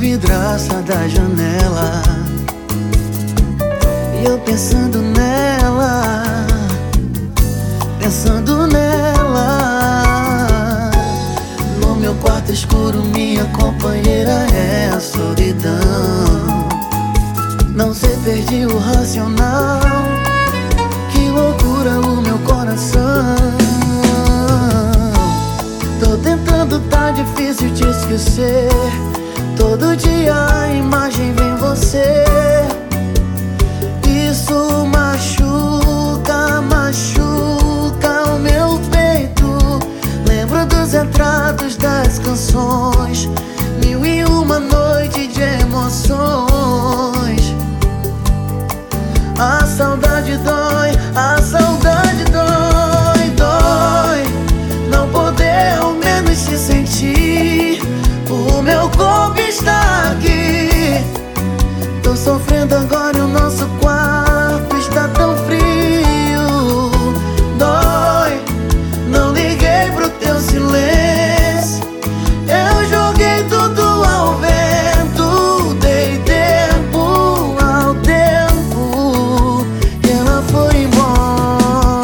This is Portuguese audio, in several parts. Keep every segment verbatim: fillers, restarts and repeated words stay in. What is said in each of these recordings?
vidraça da janela e eu pensando nela, pensando nela. No meu quarto escuro minha companheira é a solidão. Não sei, perdi o racional. Que loucura o meu coração. Tô tentando, tá difícil te esquecer. Todo dia a imagem vem você. Isso machuca, machuca o meu peito. Lembro dos retratos das canções, mil e uma noite de emoções. A saudade dói, a saudade dói, dói. Não poder ao menos se sentir. O meu corpo está aqui. Tô sofrendo agora e o nosso quarto está tão frio. Dói, não liguei pro teu silêncio. Eu joguei tudo ao vento. Dei tempo ao tempo e ela foi embora.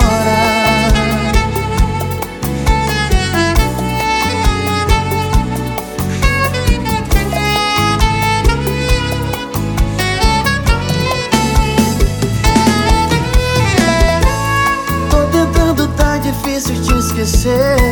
Tô tentando, tá difícil te esquecer.